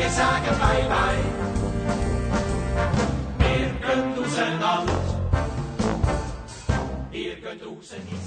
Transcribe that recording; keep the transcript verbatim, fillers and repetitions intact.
wir sagen bye bye. Wir gehen auseinander, ihr geht raus in die